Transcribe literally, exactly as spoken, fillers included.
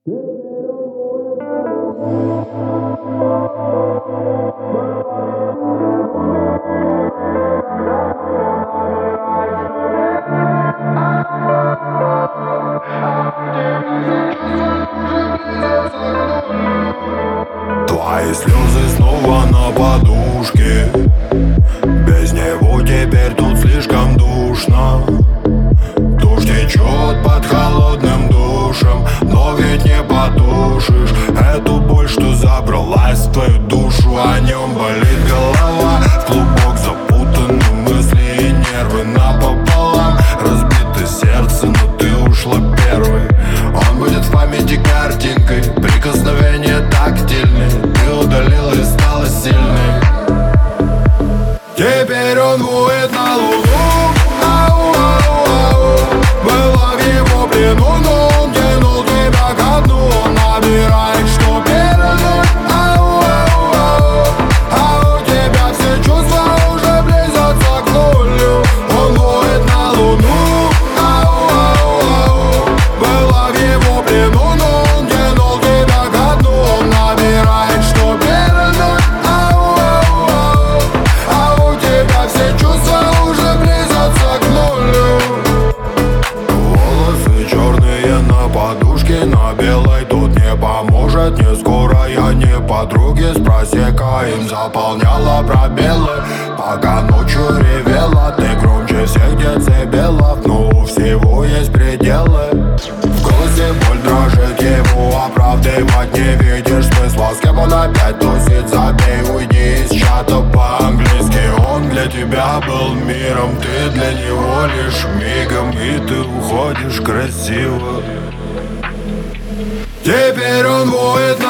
Твои слезы снова на подушке. Без него теперь тут слишком душно. Дождь течет под холодным душем, но ведь не потушишь эту боль, что забралась в твою душу. О нем болит голова, в клубок запутаны мысли и нервы напополам. Разбито сердце, но ты ушла первой. Он будет в памяти картинкой, прикосновение тактильное. Ты удалила и стала сильной. Теперь он воет на луну. Ау, ау, ау. Была в его плену, но он тянул тебя ко дну. Он набирает, что передать. Ау, ау, ау. А у тебя все чувства уже близятся к нулю. Он воет на луну. Ау, ау, ау. Была в его плену, но он тянул тебя ко дну. Он набирает, что передать. Ау, ау, ау. А у тебя все чувства уже близятся к нулю. Волосы черные на подушке, на белой тут не поможет. Не скоро я не подруги с просекаем заполняла пробелы. Пока ночью ревела, ты громче всех децибелов. Но у всего есть пределы. В голосе боль дрожит, его оправдывать не видишь смысла. С кем он опять тусит, забей, уйди из чата по-английски. Он для тебя был миром, ты для него лишь мигом. И ты уходишь красиво. Теперь он воет